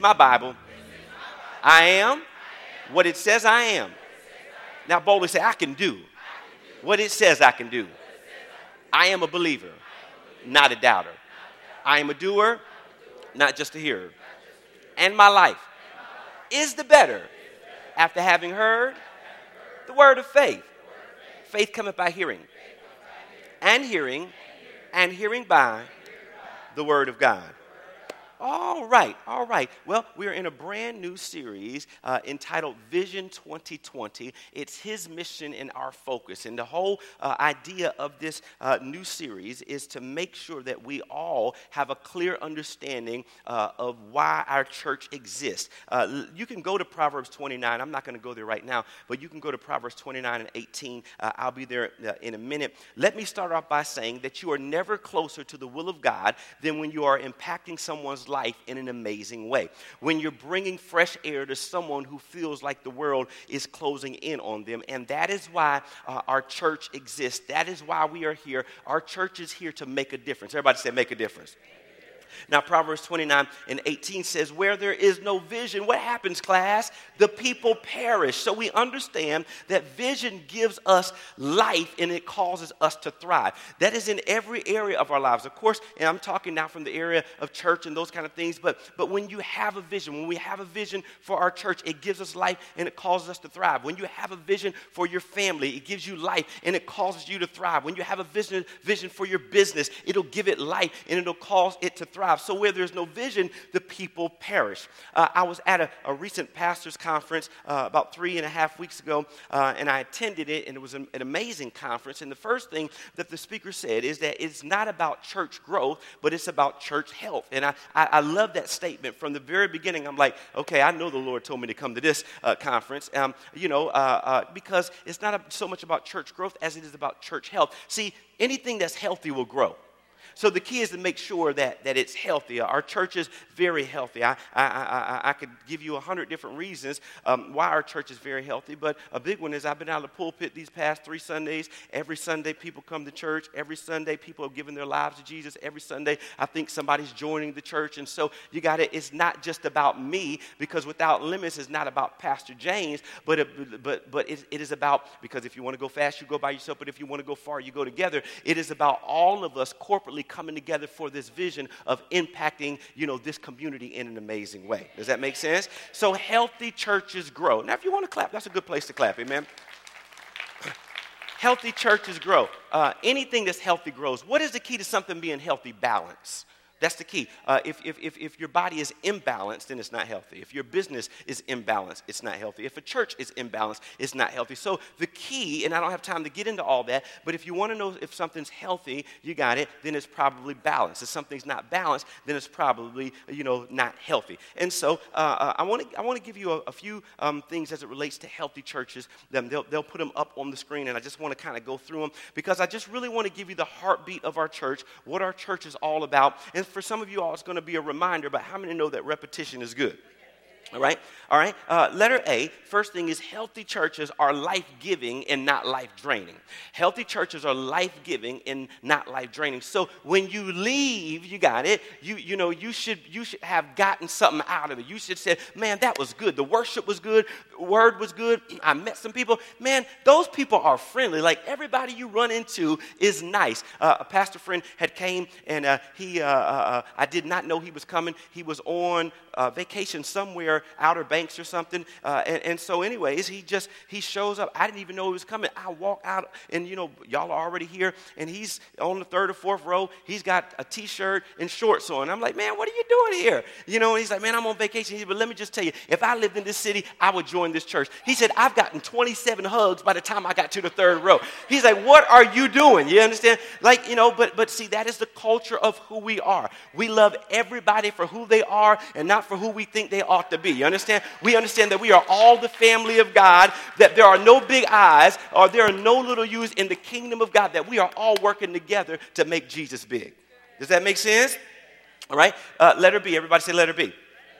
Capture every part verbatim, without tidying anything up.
My Bible. I am what it says I am. Now boldly say, I can do what it says I can do. I am a believer, not a doubter. I am a doer, not just a hearer. And my life is the better after having heard the word of faith. Faith cometh by hearing, and hearing, and hearing by the word of God. All right, all right. Well, we're in a brand new series uh, entitled Vision twenty twenty. It's his mission and our focus. And the whole uh, idea of this uh, new series is to make sure that we all have a clear understanding uh, of why our church exists. Uh, you can go to Proverbs twenty-nine. I'm not going to go there right now, but you can go to Proverbs twenty-nine and eighteen. Uh, I'll be there uh, in a minute. Let me start off by saying that you are never closer to the will of God than when you are impacting someone's life in an amazing way. When you're bringing fresh air to someone who feels like the world is closing in on them. And that is why uh, our church exists. That is why we are here. Our church is here to make a difference. Everybody say make a difference. Now, Proverbs twenty-nine and eighteen says, where there is no vision, what happens, class? The people perish. So we understand that vision gives us life and it causes us to thrive. That is in every area of our lives. Of course, and I'm talking now from the area of church and those kind of things, but, but when you have a vision, when we have a vision for our church, it gives us life and it causes us to thrive. When you have a vision for your family, it gives you life and it causes you to thrive. When you have a vision, vision for your business, it'll give it life and it'll cause it to thrive. So where there's no vision, the people perish. Uh, I was at a, a recent pastor's conference uh, about three and a half weeks ago, uh, and I attended it, and it was an, an amazing conference. And the first thing that the speaker said is that it's not about church growth, but it's about church health. And I, I, I love that statement. From the very beginning, I'm like, okay, I know the Lord told me to come to this uh, conference, um, you know, uh, uh, because it's not so much about church growth as it is about church health. See, anything that's healthy will grow. So the key is to make sure that, that it's healthy. Our church is very healthy. I I, I, I could give you a hundred different reasons um, why our church is very healthy, but a big one is I've been out of the pulpit these past three Sundays. Every Sunday people come to church. Every Sunday people are giving their lives to Jesus. Every Sunday I think somebody's joining the church. And so you got it. It's not just about me, because Without Limits is not about Pastor James, but it, but but it, it is about, because if you want to go fast, you go by yourself, but if you want to go far, you go together. It is about all of us corporately coming together for this vision of impacting, you know, this community in an amazing way. Does that make sense? So healthy churches grow. Now, if you want to clap, that's a good place to clap, amen. Healthy churches grow. Uh, anything that's healthy grows. What is the key to something being healthy? Balance. That's the key. Uh, if, if, if, if your body is imbalanced, then it's not healthy. If your business is imbalanced, it's not healthy. If a church is imbalanced, it's not healthy. So the key, and I don't have time to get into all that, but if you want to know if something's healthy, you got it, then it's probably balanced. If something's not balanced, then it's probably, you know, not healthy. And so uh, I want to I want to give you a, a few um, things as it relates to healthy churches. Them they'll, they'll put them up on the screen, and I just want to kind of go through them, because I just really want to give you the heartbeat of our church, what our church is all about. And for some of you all, it's going to be a reminder, but how many know that repetition is good? All right, all right. Uh, letter A, first thing is healthy churches are life-giving and not life-draining. Healthy churches are life-giving and not life-draining. So when you leave, you got it, you you know, you should you should have gotten something out of it. You should say, man, that was good. The worship was good. The word was good. I met some people. Man, those people are friendly. Like, everybody you run into is nice. Uh, a pastor friend had came, and uh, he, uh, uh, I did not know he was coming. He was on uh, vacation somewhere, Outer Banks or something, uh, and, and so anyways, he just, he shows up. I didn't even know he was coming. I walk out, and you know, y'all are already here, and he's on the third or fourth row. He's got a t-shirt and shorts on. I'm like, man, what are you doing here? You know, and he's like, man, I'm on vacation. He said, but let me just tell you, if I lived in this city, I would join this church. He said, I've gotten twenty-seven hugs by the time I got to the third row. He's like, what are you doing? You understand? Like, you know, but but see, that is the culture of who we are. We love everybody for who they are and not for who we think they ought to be. You understand? We understand that we are all the family of God, that there are no big I's or there are no little U's in the kingdom of God, that we are all working together to make Jesus big. Does that make sense? All right. Uh, letter B. Everybody say letter B.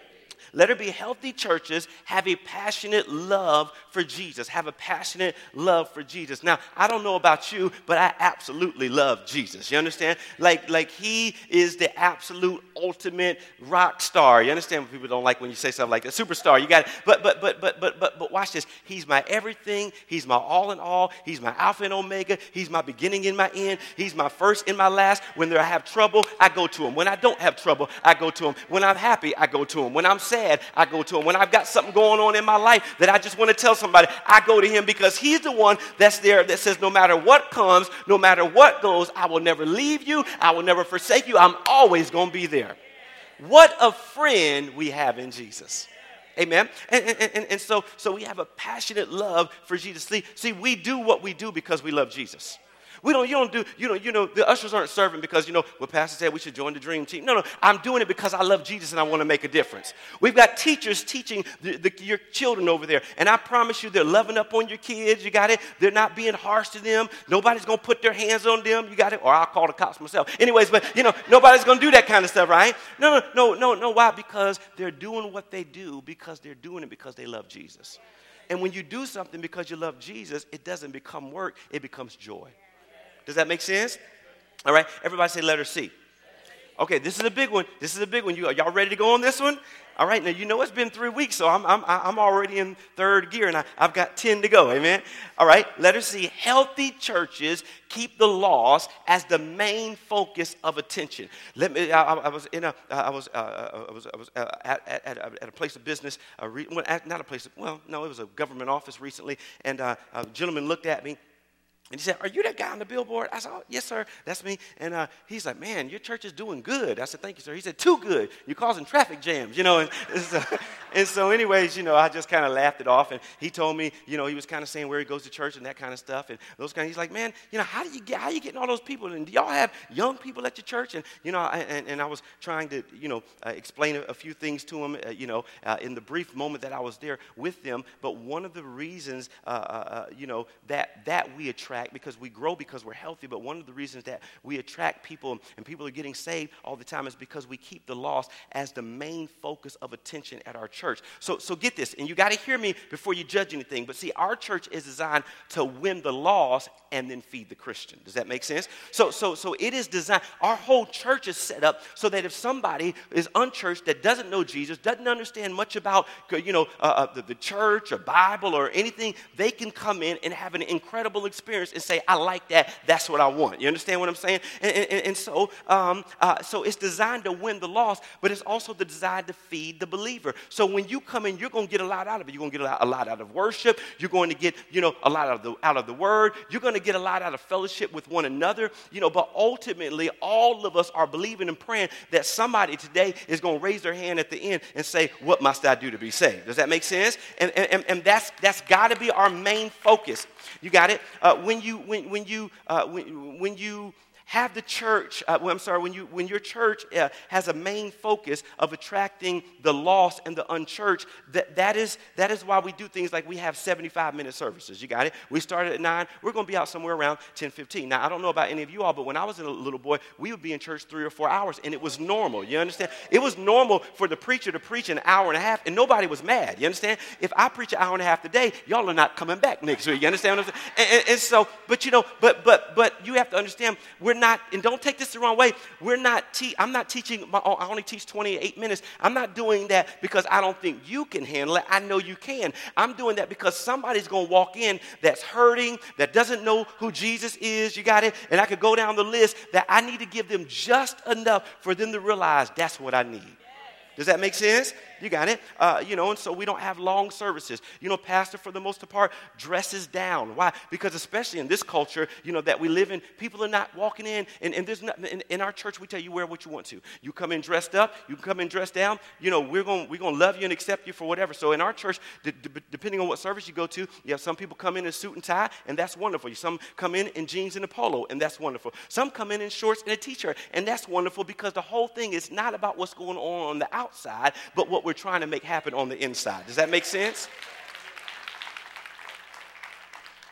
Let her be healthy churches, have a passionate love for Jesus. Have a passionate love for Jesus. Now, I don't know about you, but I absolutely love Jesus. You understand? Like, like he is the absolute ultimate rock star. You understand what people don't like when you say something like that? Superstar. You got it. But, but, but, but, but, but, but watch this. He's my everything. He's my all in all. He's my Alpha and Omega. He's my beginning and my end. He's my first and my last. When there I have trouble, I go to him. When I don't have trouble, I go to him. When I'm happy, I go to him. When I'm sad, I go to him. When I've got something going on in my life that I just want to tell somebody, I go to him because he's the one that's there that says no matter what comes, no matter what goes, I will never leave you. I will never forsake you. I'm always going to be there. What a friend we have in Jesus. Amen. And, and, and, and so, so we have a passionate love for Jesus. See, see, we do what we do because we love Jesus. We don't, you don't do, you know, you know, the ushers aren't serving because, you know, what Pastor said we should join the dream team. No, no, I'm doing it because I love Jesus and I want to make a difference. We've got teachers teaching the, the, your children over there. And I promise you they're loving up on your kids. You got it? They're not being harsh to them. Nobody's going to put their hands on them. You got it? Or I'll call the cops myself. Anyways, but, you know, nobody's going to do that kind of stuff, right? No, no, no, no, no. Why? Because they're doing what they do because they're doing it because they love Jesus. And when you do something because you love Jesus, it doesn't become work. It becomes joy. Does that make sense? All right. Everybody say letter C. Okay, this is a big one. This is a big one. You, are y'all ready to go on this one? All right. Now, you know it's been three weeks, so I'm, I'm, I'm already in third gear, and I, I've got ten to go. Amen. All right. Letter C. Healthy churches keep the lost as the main focus of attention. Let me. I, I was in a. I was. Uh, I was. I was uh, at, at, at a place of business. Uh, re, well, at, not a place. Of, well, no, it was a government office recently, and uh, a gentleman looked at me. And he said, are you that guy on the billboard? I said, oh, yes, sir. That's me. And uh, he's like, man, your church is doing good. I said, thank you, sir. He said, too good. You're causing traffic jams, you know. And, and, so, and so anyways, you know, I just kind of laughed it off. And he told me, you know, he was kind of saying where he goes to church and that kind of stuff. And those kind of, he's like, man, you know, how do you get, how are you getting all those people? And do y'all have young people at your church? And, you know, I, and, and I was trying to, you know, uh, explain a, a few things to him, uh, you know, uh, in the brief moment that I was there with them. But one of the reasons, uh, uh, you know, that, that we attract, because we grow because we're healthy, but one of the reasons that we attract people and people are getting saved all the time is because we keep the lost as the main focus of attention at our church. So, so get this, and you got to hear me before you judge anything, but see, our church is designed to win the lost and then feed the Christian. Does that make sense? So, so, so it is designed, our whole church is set up so that if somebody is unchurched that doesn't know Jesus, doesn't understand much about, you know, uh, the, the church or Bible or anything, they can come in and have an incredible experience and say, I like that. That's what I want. You understand what I'm saying? And, and, and so, um, uh, so it's designed to win the lost, but it's also designed to feed the believer. So when you come in, you're going to get a lot out of it. You're going to get a lot, a lot out of worship. You're going to get, you know, a lot out of the out of the word. You're going to get a lot out of fellowship with one another. You know, but ultimately, all of us are believing and praying that somebody today is going to raise their hand at the end and say, "What must I do to be saved?" Does that make sense? And and, and that's that's got to be our main focus. You got it? Uh, when you when when you uh, when, when you have the church, uh, well, I'm sorry, when you when your church uh, has a main focus of attracting the lost and the unchurched, that, that is that is why we do things like we have seventy-five minute services. You got it? We started at nine. We're going to be out somewhere around ten fifteen. Now, I don't know about any of you all, but when I was a little boy, we would be in church three or four hours, and it was normal. You understand? It was normal for the preacher to preach an hour and a half, and nobody was mad. You understand? If I preach an hour and a half today, y'all are not coming back next week. You understand what I'm saying? And, and, and so, but you know, but but but you have to understand, we're not, and don't take this the wrong way, we're not, te- I'm not teaching, my, I only teach twenty-eight minutes. I'm not doing that because I don't think you can handle it. I know you can. I'm doing that because somebody's going to walk in that's hurting, that doesn't know who Jesus is, you got it? And I could go down the list that I need to give them just enough for them to realize that's what I need. Does that make sense? You got it? Uh, you know, and so we don't have long services. You know, pastor, for the most part, dresses down. Why? Because especially in this culture, you know, that we live in, people are not walking in, and, and there's not, in, in our church, we tell you wear what you want to. You come in dressed up, you come in dressed down, you know, we're going we're gonna love you and accept you for whatever. So in our church, d- d- depending on what service you go to, you have some people come in in suit and tie, and that's wonderful. Some come in in jeans and a polo, and that's wonderful. Some come in in shorts and a t-shirt, and that's wonderful because the whole thing is not about what's going on on the outside, but what we're trying to make happen on the inside. Does that make sense?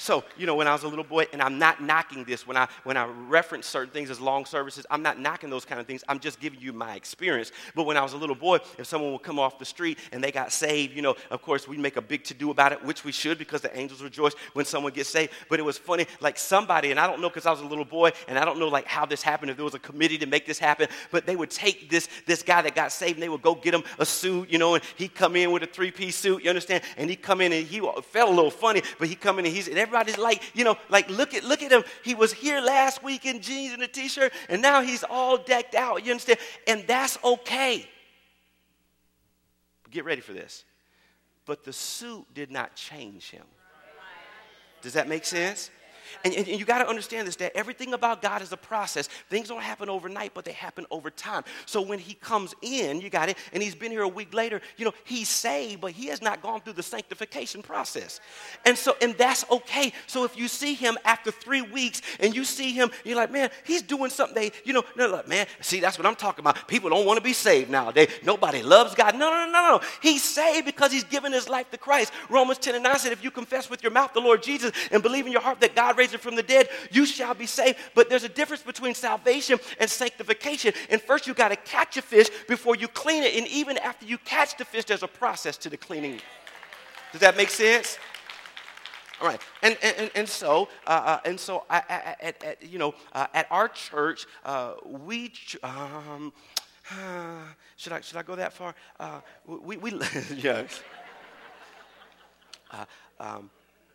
So, you know, when I was a little boy, and I'm not knocking this, when I when I reference certain things as long services, I'm not knocking those kind of things. I'm just giving you my experience. But when I was a little boy, if someone would come off the street and they got saved, you know, of course, we make a big to-do about it, which we should because the angels rejoice when someone gets saved. But it was funny, like somebody, and I don't know because I was a little boy, and I don't know like how this happened, if there was a committee to make this happen, but they would take this, this guy that got saved, and they would go get him a suit, you know, and he'd come in with a three-piece suit, you understand? And he'd come in, and he felt a little funny, but he'd come in, and he's, and everybody's like, you know, like, look at look at him. He was here last week in jeans and a T-shirt, and now he's all decked out, you understand? And that's okay. Get ready for this. But the suit did not change him. Does that make sense? And, and, and you got to understand this, that everything about God is a process. Things don't happen overnight, but they happen over time. So when he comes in, you got it, and he's been here a week later, you know, he's saved, but he has not gone through the sanctification process. And so, and that's okay. So if you see him after three weeks and you see him, you're like, man, he's doing something. They, you know, no, like, man, see, that's what I'm talking about. People don't want to be saved nowadays. Nobody loves God. No, no, no, no, no. He's saved because he's given his life to Christ. Romans ten and nine said, if you confess with your mouth the Lord Jesus and believe in your heart that God raised him from the dead, you shall be saved. But there's a difference between salvation and sanctification. And first you got to catch a fish before you clean it. And even after you catch the fish, there's a process to the cleaning. Does that make sense? All right, and and and so uh, uh, and so I, I, at, at you know uh, at our church uh, we ch- um, uh, should I should I go that far? Uh, we we yeah. Uh, um,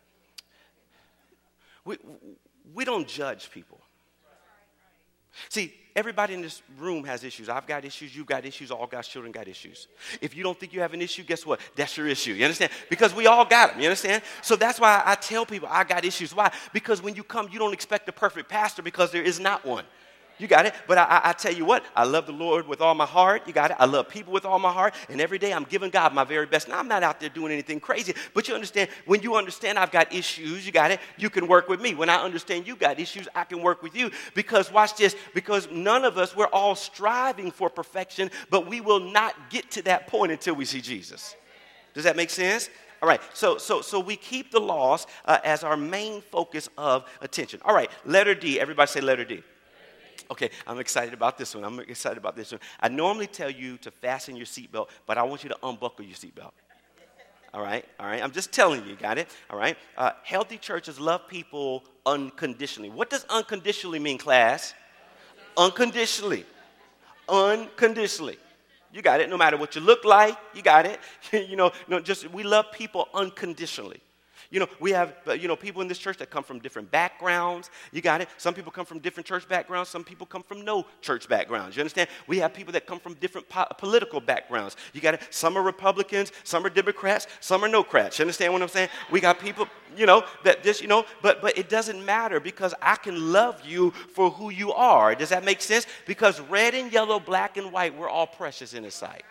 We, we don't judge people. See, everybody in this room has issues. I've got issues. You've got issues. All God's children got issues. If you don't think you have an issue, guess what? That's your issue. You understand? Because we all got them. You understand? So that's why I tell people I got issues. Why? Because when you come, you don't expect a perfect pastor because there is not one. You got it? But I, I, I tell you what, I love the Lord with all my heart. You got it? I love people with all my heart. And every day I'm giving God my very best. Now, I'm not out there doing anything crazy. But you understand, when you understand I've got issues, you got it? You can work with me. When I understand you got issues, I can work with you. Because watch this. Because none of us, we're all striving for perfection. But we will not get to that point until we see Jesus. Does that make sense? All right, so so so we keep the laws uh, as our main focus of attention. All right, letter D. Everybody say letter D. Okay, I'm excited about this one. I'm excited about this one. I normally tell you to fasten your seatbelt, but I want you to unbuckle your seatbelt. All right, all right. I'm just telling you, got it? All right. Uh, healthy churches love people unconditionally. What does unconditionally mean, class? Unconditionally. Unconditionally. You got it. No matter what you look like, you got it. you know, no, just we love people unconditionally. You know, we have, you know, people in this church that come from different backgrounds. You got it? Some people come from different church backgrounds. Some people come from no church backgrounds. You understand? We have people that come from different po- political backgrounds. You got it? Some are Republicans. Some are Democrats. Some are no-crats. You understand what I'm saying? We got people, you know, that this, you know, but but it doesn't matter because I can love you for who you are. Does that make sense? Because red and yellow, black and white, we're all precious in His sight.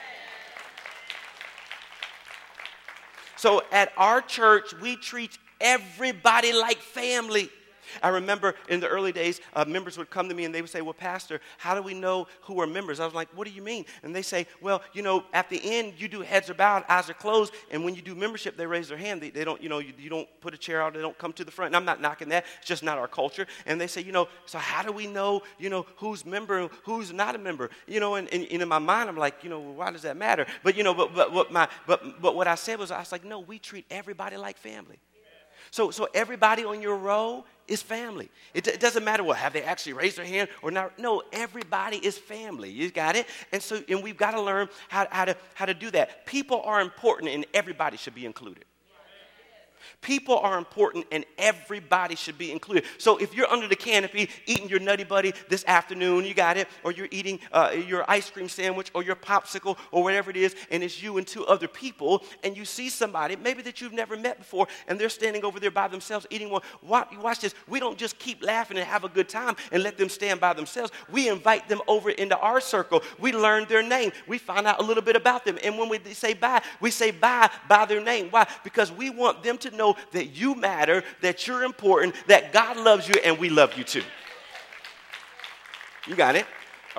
So at our church, we treat everybody like family. I remember in the early days, uh, members would come to me and they would say, well, Pastor, how do we know who are members? I was like, what do you mean? And they say, well, you know, at the end, you do heads are bowed, eyes are closed. And when you do membership, they raise their hand. They, they don't, you know, you, you don't put a chair out. They don't come to the front. And I'm not knocking that. It's just not our culture. And they say, you know, so how do we know, you know, who's member, who's not a member? You know, and, and, and in my mind, I'm like, you know, well, why does that matter? But, you know, but, but, what my, but, but what I said was, I was like, no, we treat everybody like family. So, so everybody on your row is family. It, it doesn't matter, well, have they actually raised their hand or not? No, everybody is family. You got it? And so, and we've got to learn how, how to how to do that. People are important, and everybody should be included. People are important, and everybody should be included. So if you're under the canopy eating your Nutty Buddy this afternoon, you got it, or you're eating uh, your ice cream sandwich or your popsicle or whatever it is, and it's you and two other people, and you see somebody maybe that you've never met before, and they're standing over there by themselves eating one. Watch, watch this. We don't just keep laughing and have a good time and let them stand by themselves. We invite them over into our circle. We learn their name. We find out a little bit about them, and when we say bye, we say bye by their name. Why? Because we want them to know that you matter, that you're important, that God loves you, and we love you too. You got it? All right.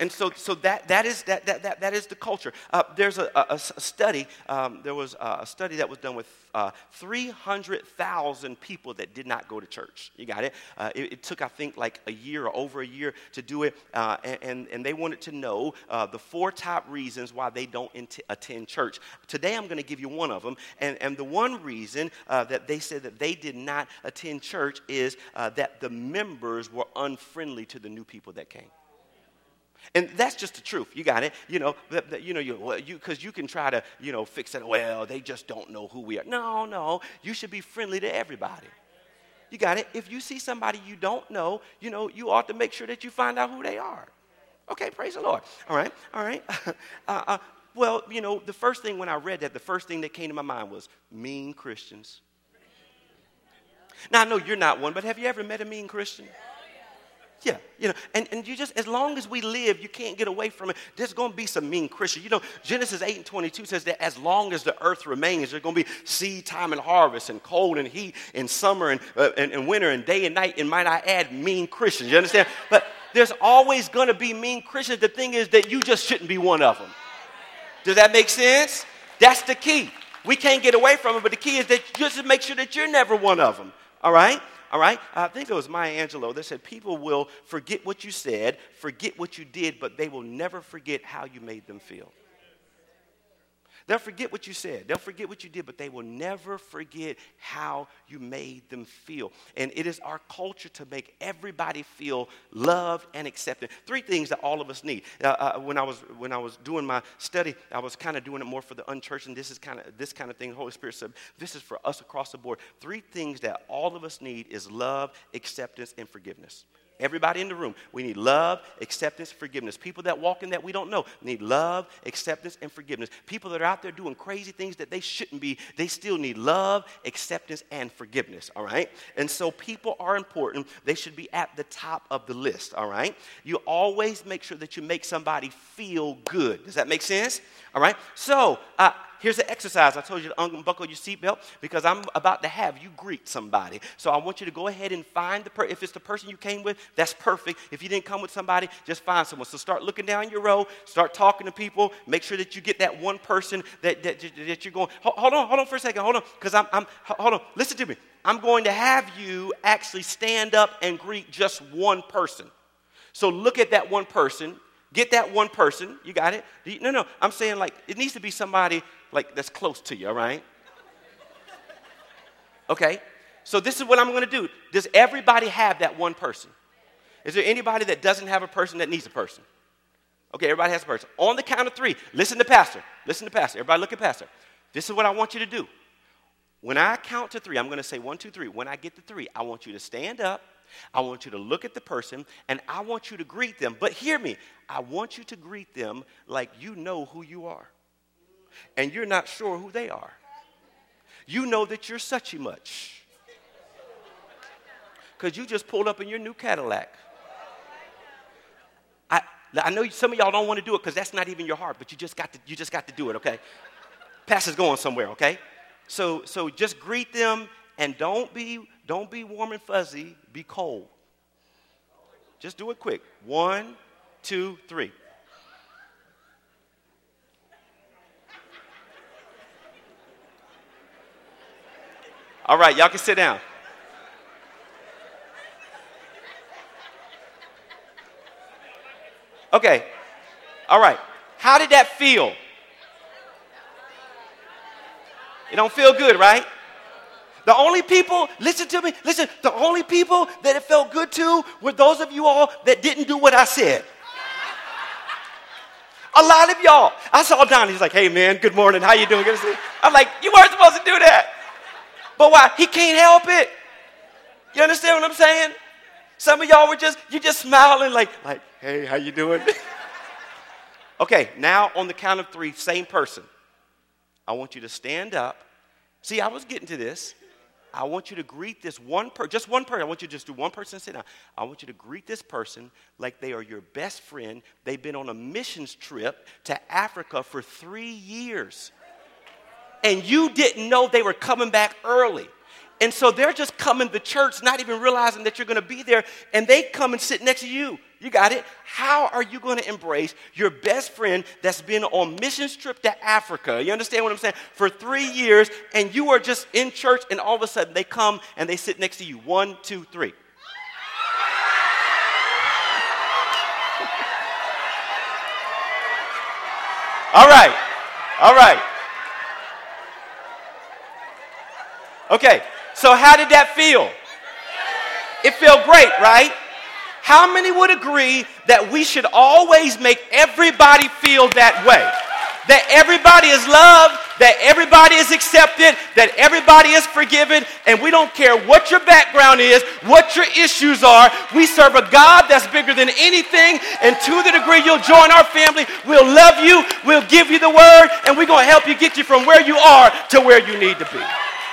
And so, so that that is that that that, that is the culture. Uh, there's a, a, a study. Um, there was a study that was done with uh, three hundred thousand people that did not go to church. You got it? Uh, it? It took, I think, like a year or over a year to do it, uh, and and they wanted to know uh, the four top reasons why they don't int- attend church. Today, I'm going to give you one of them, and and the one reason uh, that they said that they did not attend church is uh, that the members were unfriendly to the new people that came. And that's just the truth. You got it. You know, that, that, you know, you well, you because you can try to, you know, fix it. Well, they just don't know who we are. No, no. You should be friendly to everybody. You got it. If you see somebody you don't know, you know, you ought to make sure that you find out who they are. Okay, praise the Lord. All right, all right. uh, uh, well, you know, the first thing when I read that, the first thing that came to my mind was mean Christians. Now, I know you're not one, but have you ever met a mean Christian? Yeah, you know, and, and you just, as long as we live, you can't get away from it. There's going to be some mean Christians. You know, Genesis eight and twenty-two says that as long as the earth remains, there's going to be seed time and harvest and cold and heat and summer and, uh, and, and winter and day and night. And might I add, mean Christians. You understand? But there's always going to be mean Christians. The thing is that you just shouldn't be one of them. Does that make sense? That's the key. We can't get away from it, but the key is that you just make sure that you're never one of them. All right? All right? I think it was Maya Angelou that said people will forget what you said, forget what you did, but they will never forget how you made them feel. They'll forget what you said. They'll forget what you did, but they will never forget how you made them feel. And it is our culture to make everybody feel loved and accepted. Three things that all of us need. Uh, uh, when I was when I was doing my study, I was kind of doing it more for the unchurched, and this is kind of this kind of thing. The Holy Spirit said, this is for us across the board. Three things that all of us need is love, acceptance, and forgiveness. Everybody in the room, we need love, acceptance, forgiveness. People that walk in that we don't know need love, acceptance, and forgiveness. People that are out there doing crazy things that they shouldn't be, they still need love, acceptance, and forgiveness, all right? And so people are important. They should be at the top of the list, all right? You always make sure that you make somebody feel good. Does that make sense? All right? So, uh, here's an exercise. I told you to unbuckle your seatbelt because I'm about to have you greet somebody. So I want you to go ahead and find the person. If it's the person you came with, that's perfect. If you didn't come with somebody, just find someone. So start looking down your row. Start talking to people. Make sure that you get that one person that, that, that you're going. Hold, hold on. Hold on for a second. Hold on. Because I'm, I'm, hold on. Listen to me. I'm going to have you actually stand up and greet just one person. So look at that one person. Get that one person. You got it? No, no. I'm saying like it needs to be somebody like that's close to you, all right? Okay. So this is what I'm going to do. Does everybody have that one person? Is there anybody that doesn't have a person that needs a person? Okay, everybody has a person. On the count of three, listen to Pastor. Listen to Pastor. Everybody look at Pastor. This is what I want you to do. When I count to three, I'm going to say one, two, three. When I get to three, I want you to stand up. I want you to look at the person, and I want you to greet them. But hear me. I want you to greet them like you know who you are, and you're not sure who they are. You know that you're such a much because you just pulled up in your new Cadillac. I, I know some of y'all don't want to do it because that's not even your heart, but you just got to, you just got to do it, okay? Pastor's going somewhere, okay? So, so just greet them. And don't be, don't be warm and fuzzy. Be cold. Just do it quick. One, two, three. All right, y'all can sit down. Okay. All right. How did that feel? It don't feel good, right? The only people, listen to me, listen, the only people that it felt good to were those of you all that didn't do what I said. A lot of y'all. I saw Don, he's like, hey man, good morning, how you doing? Good to see you. I'm like, you weren't supposed to do that. But why? He can't help it. You understand what I'm saying? Some of y'all were just, you just smiling like, like, hey, how you doing? Okay, now on the count of three, same person. I want you to stand up. See, I was getting to this. I want you to greet this one person, just one person. I want you to just do one person and sit down. I want you to greet this person like they are your best friend. They've been on a missions trip to Africa for three years. And you didn't know they were coming back early. And so they're just coming to church, not even realizing that you're going to be there. And they come and sit next to you. You got it? How are you going to embrace your best friend that's been on missions trip to Africa? You understand what I'm saying? For three years, and you are just in church, and all of a sudden they come and they sit next to you. One, two, three. All right. All right. Okay. So how did that feel? It felt great, right? How many would agree that we should always make everybody feel that way? That everybody is loved, that everybody is accepted, that everybody is forgiven, and we don't care what your background is, what your issues are. We serve a God that's bigger than anything, and to the degree you'll join our family, we'll love you, we'll give you the word, and we're going to help you get you from where you are to where you need to be.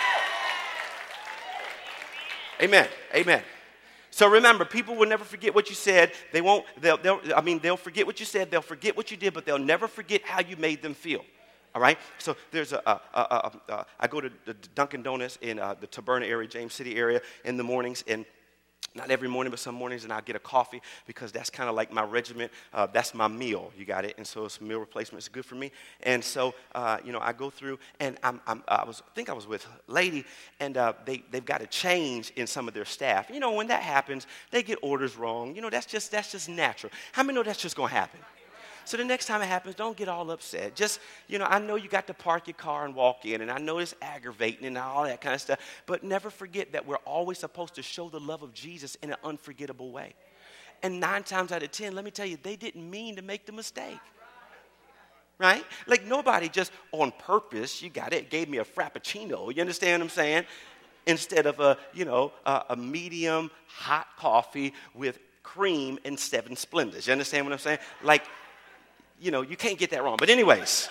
Amen. Amen. So remember, people will never forget what you said. They won't, they'll, they'll, I mean, they'll forget what you said. They'll forget what you did, but they'll never forget how you made them feel. All right? So there's a, a, a, a, a I go to the Dunkin' Donuts in uh, the Taberna area, James City area in the mornings, and not every morning, but some mornings, and I'll get a coffee because that's kind of like my regiment. Uh, that's my meal. You got it? And so it's meal replacement. It's good for me. And so, uh, you know, I go through, and I'm, I'm, I was, I think I was with a lady, and uh, they, they've got a change in some of their staff. You know, when that happens, they get orders wrong. You know, that's just, that's just natural. How many know that's just going to happen? So the next time it happens, don't get all upset. Just, you know, I know you got to park your car and walk in, and I know it's aggravating and all that kind of stuff, but never forget that we're always supposed to show the love of Jesus in an unforgettable way. And nine times out of ten, let me tell you, they didn't mean to make the mistake. Right? Like nobody just on purpose, you got it, gave me a Frappuccino. You understand what I'm saying? Instead of a, you know, a, a medium hot coffee with cream and seven Splendors. You understand what I'm saying? Like, you know, you can't get that wrong. But anyways,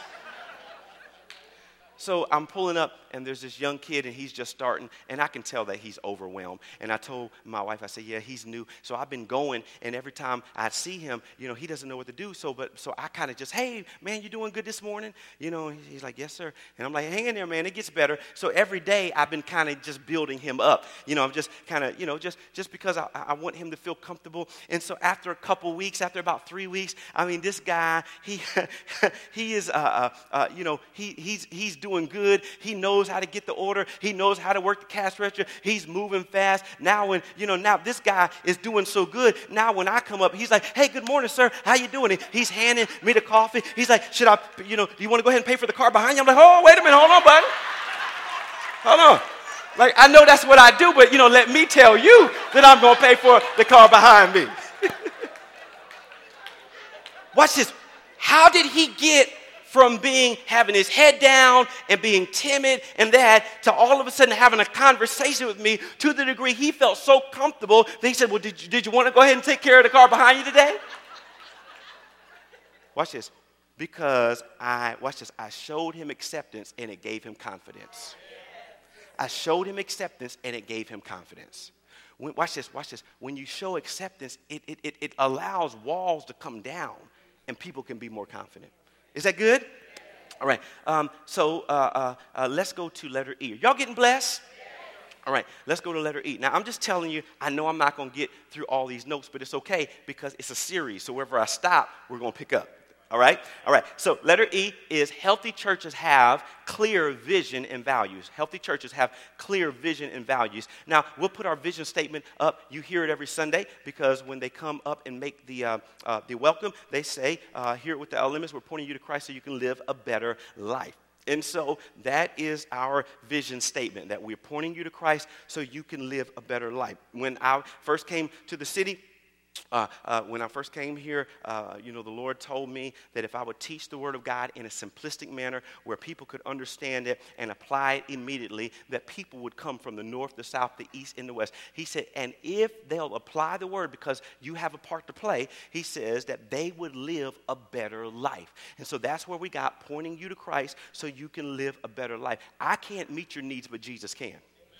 so I'm pulling up, and there's this young kid, and he's just starting, and I can tell that he's overwhelmed. And I told my wife, I said, yeah, he's new. So I've been going, and every time I see him, you know, he doesn't know what to do. So but so I kind of just, hey, man, you doing good this morning? You know, he's like, yes, sir. And I'm like, hang in there, man. It gets better. So every day I've been kind of just building him up. You know, I'm just kind of, you know, just, just because I, I want him to feel comfortable. And so after a couple weeks, after about three weeks, I mean, this guy, he he is, uh, uh, you know, he he's he's doing good. He knows how to get the order. He knows how to work the cash register. He's moving fast. Now when, you know, now this guy is doing so good. Now when I come up, he's like, hey, good morning, sir. How you doing? And he's handing me the coffee. He's like, should I, you know, do you want to go ahead and pay for the car behind you? I'm like, oh, wait a minute. Hold on, buddy. Hold on. Like, I know that's what I do, but, you know, let me tell you that I'm going to pay for the car behind me. Watch this. How did he get from being, having his head down and being timid and that, to all of a sudden having a conversation with me to the degree he felt so comfortable that he said, well, did you, did you want to go ahead and take care of the car behind you today? Watch this. Because I, watch this, I showed him acceptance and it gave him confidence. I showed him acceptance and it gave him confidence. When, watch this, watch this. When you show acceptance, it, it, it, it allows walls to come down and people can be more confident. Is that good? All right. Um, so uh, uh, uh, let's go to letter E. Are y'all getting blessed? All right. Let's go to letter E. Now, I'm just telling you, I know I'm not going to get through all these notes, but it's okay because it's a series. So wherever I stop, we're going to pick up. All right? All right. So letter E is healthy churches have clear vision and values. Healthy churches have clear vision and values. Now, we'll put our vision statement up. You hear it every Sunday because when they come up and make the uh, uh, the welcome, they say, uh, here with the L M S, we're pointing you to Christ so you can live a better life. And so that is our vision statement, that we're pointing you to Christ so you can live a better life. When I first came to the city, Uh, uh, when I first came here, uh, you know, the Lord told me that if I would teach the Word of God in a simplistic manner where people could understand it and apply it immediately, that people would come from the north, the south, the east, and the west. He said, and if they'll apply the Word because you have a part to play, he says that they would live a better life. And so that's where we got, pointing you to Christ so you can live a better life. I can't meet your needs, but Jesus can.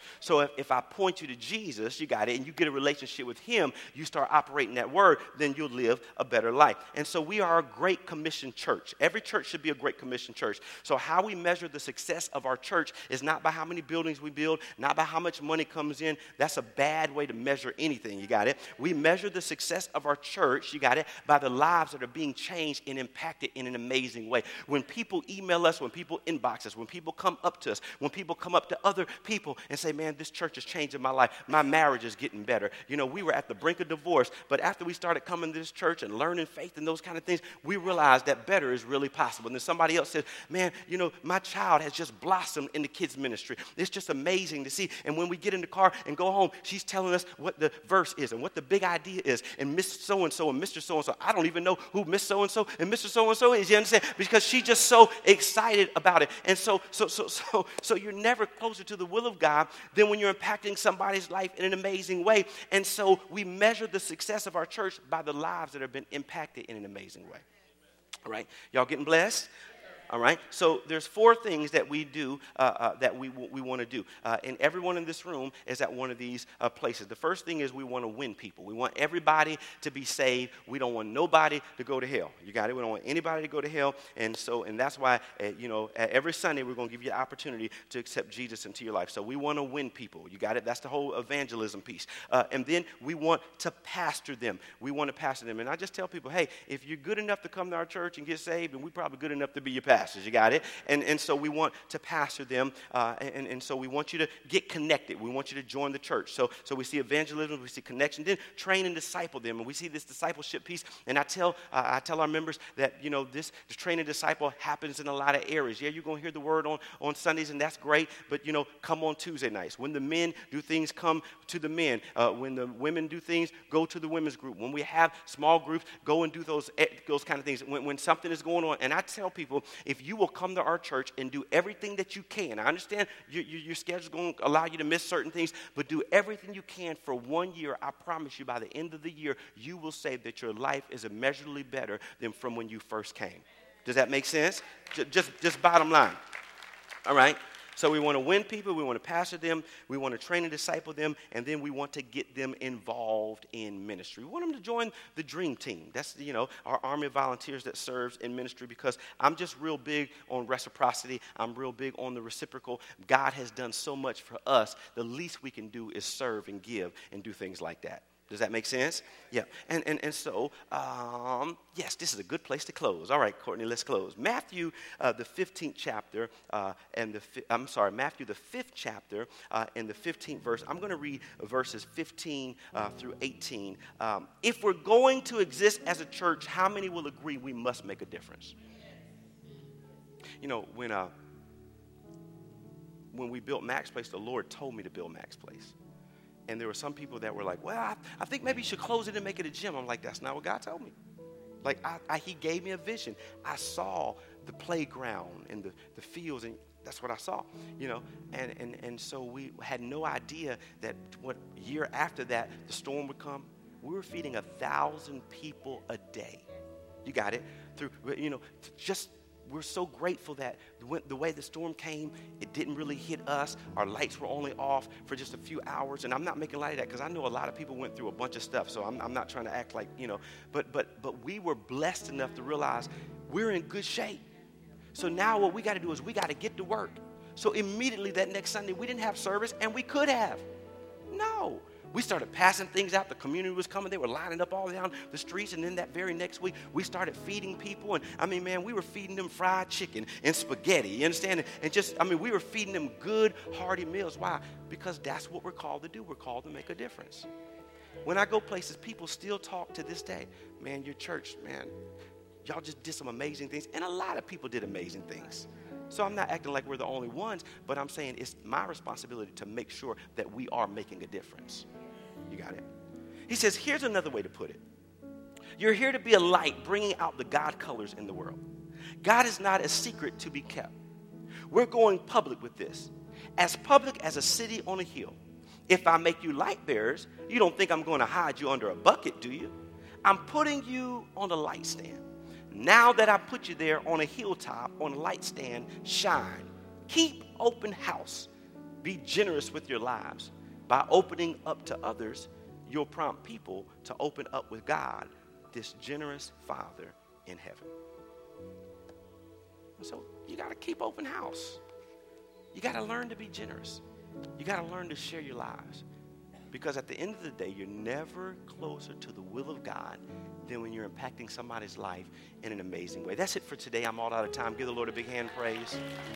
So if, if I point you to Jesus, you got it, and you get a relationship with him, you start operating that word, then you'll live a better life. And so we are a Great Commission church. Every church should be a Great Commission church. So how we measure the success of our church is not by how many buildings we build, not by how much money comes in. That's a bad way to measure anything, you got it? We measure the success of our church, you got it, by the lives that are being changed and impacted in an amazing way. When people email us, when people inbox us, when people come up to us, when people come up to other people and say, man, this church is changing my life. My marriage is getting better. You know, we were at the brink of divorce, but after we started coming to this church and learning faith and those kind of things, we realized that better is really possible. And then somebody else says, man, you know, my child has just blossomed in the kids ministry. It's just amazing to see. And when we get in the car and go home, she's telling us what the verse is and what the big idea is. And Miss So-and-so and Mister So-and-so, I don't even know who Miss So-and-so and Mister So-and-so is, you understand? Because she's just so excited about it. And so, so, so, so, so you're never closer to the will of God than when you're impacting somebody's life in an amazing way. And so we measure the success of our church by the lives that have been impacted in an amazing way. All right? Y'all getting blessed? All right, so there's four things that we do uh, uh, that we we want to do, uh, and everyone in this room is at one of these uh, places. The first thing is we want to win people. We want everybody to be saved. We don't want nobody to go to hell. You got it? We don't want anybody to go to hell, and so and that's why uh, you know every Sunday we're going to give you an opportunity to accept Jesus into your life. So we want to win people. You got it? That's the whole evangelism piece, uh, and then we want to pastor them. We want to pastor them, and I just tell people, hey, if you're good enough to come to our church and get saved, then we're probably good enough to be your pastor. Pastors, you got it? And and so we want to pastor them, uh, and, and so we want you to get connected. We want you to join the church. So so we see evangelism, we see connection, then train and disciple them. And we see this discipleship piece, and I tell uh, I tell our members that, you know, this, this train and disciple happens in a lot of areas. Yeah, you're going to hear the word on, on Sundays, and that's great, but, you know, come on Tuesday nights. When the men do things, come to the men. Uh, when the women do things, go to the women's group. When we have small groups, go and do those, those kind of things. When, when something is going on, and I tell people, if you will come to our church and do everything that you can. I understand your, your, your schedule is going to allow you to miss certain things, but do everything you can for one year. I promise you, by the end of the year, you will say that your life is immeasurably better than from when you first came. Does that make sense? Just, just, just bottom line. All right? So we want to win people, we want to pastor them, we want to train and disciple them, and then we want to get them involved in ministry. We want them to join the dream team. That's, you know, our army of volunteers that serves in ministry, because I'm just real big on reciprocity. I'm real big on the reciprocal. God has done so much for us. The least we can do is serve and give and do things like that. Does that make sense? Yeah. And and, and so, um, yes, this is a good place to close. All right, Courtney, let's close. Matthew, uh, the fifteenth chapter, uh, and the fi- I'm sorry, Matthew, the fifth chapter, uh, and the fifteenth verse. I'm going to read verses fifteen uh, through eighteen. Um, if we're going to exist as a church, how many will agree we must make a difference? You know, when uh, when we built Max Place, the Lord told me to build Max Place. And there were some people that were like, well, I, I think maybe you should close it and make it a gym. I'm like, that's not what God told me. Like, I, I, he gave me a vision. I saw the playground and the, the fields, and that's what I saw, you know. And, and, and so we had no idea that what year after that, the storm would come. We were feeding a thousand people a day. You got it? Through, you know, just... We're so grateful that the way the storm came, it didn't really hit us. Our lights were only off for just a few hours. And I'm not making light of that because I know a lot of people went through a bunch of stuff. So I'm, I'm not trying to act like, you know. But, but, but we were blessed enough to realize we're in good shape. So now what we got to do is we got to get to work. So immediately that next Sunday, we didn't have service, and we could have. No. We started passing things out. The community was coming. They were lining up all down the streets. And then that very next week, we started feeding people. And, I mean, man, we were feeding them fried chicken and spaghetti. You understand? And just, I mean, we were feeding them good, hearty meals. Why? Because that's what we're called to do. We're called to make a difference. When I go places, people still talk to this day. Man, your church, man, y'all just did some amazing things. And a lot of people did amazing things. So I'm not acting like we're the only ones, but I'm saying it's my responsibility to make sure that we are making a difference. You got it? He says, here's another way to put it. You're here to be a light, bringing out the God colors in the world. God is not a secret to be kept. We're going public with this. As public as a city on a hill. If I make you light bearers, you don't think I'm going to hide you under a bucket, do you? I'm putting you on a light stand. Now that I put you there on a hilltop, on a light stand, shine. Keep open house. be generous with your lives. By opening up to others, you'll prompt people to open up with God, this generous Father in heaven. So you got to keep open house. You got to learn to be generous. You got to learn to share your lives. Because at the end of the day, you're never closer to the will of God than when you're impacting somebody's life in an amazing way. That's it for today. I'm all out of time. Give the Lord a big hand praise.